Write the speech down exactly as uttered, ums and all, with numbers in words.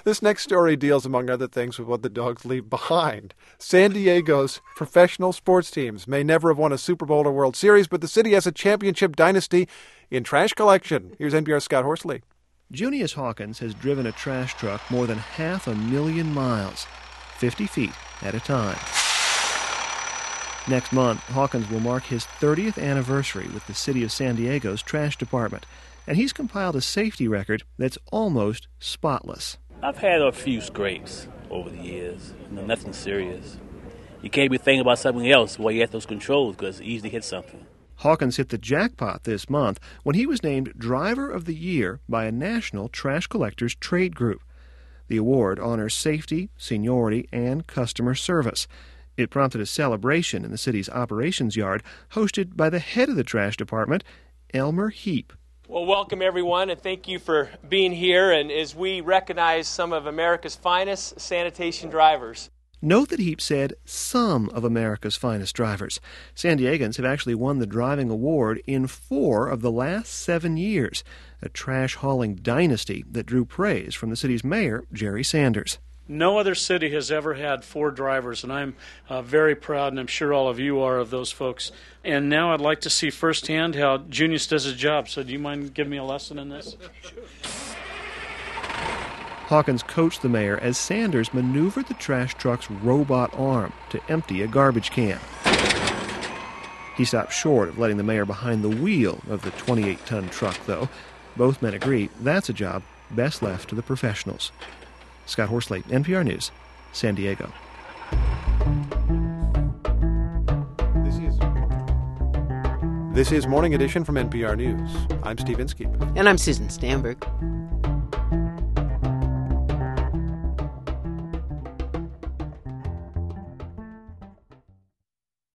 This next story deals, among other things, with what the dogs leave behind. San Diego's professional sports teams may never have won a Super Bowl or World Series, but the city has a championship dynasty in trash collection. Here's N P R's Scott Horsley. Junius Hawkins has driven a trash truck more than half a million miles, fifty feet at a time. Next month, Hawkins will mark his thirtieth anniversary with the city of San Diego's trash department, and he's compiled a safety record that's almost spotless. I've had a few scrapes over the years, you know, nothing serious. You can't be thinking about something else while you're at those controls because it's easy to hit something. Hawkins hit the jackpot this month when he was named Driver of the Year by a national trash collectors trade group. The award honors safety, seniority, and customer service. It prompted a celebration in the city's operations yard hosted by the head of the trash department, Elmer Heap. Well, welcome everyone, and thank you for being here. And as we recognize some of America's finest sanitation drivers. Note that Heap said some of America's finest drivers. San Diegans have actually won the driving award in four of the last seven years, a trash-hauling dynasty that drew praise from the city's mayor, Jerry Sanders. No other city has ever had four drivers, and I'm uh, very proud, and I'm sure all of you are, of those folks. And now I'd like to see firsthand how Junius does his job. So do you mind giving me a lesson in this? Hawkins coached the mayor as Sanders maneuvered the trash truck's robot arm to empty a garbage can. He stopped short of letting the mayor behind the wheel of the twenty-eight ton truck, though. Both men agree that's a job best left to the professionals. Scott Horsley, N P R News, San Diego. This is, this is Morning Edition from N P R News. I'm Steve Inskeep. And I'm Susan Stamberg.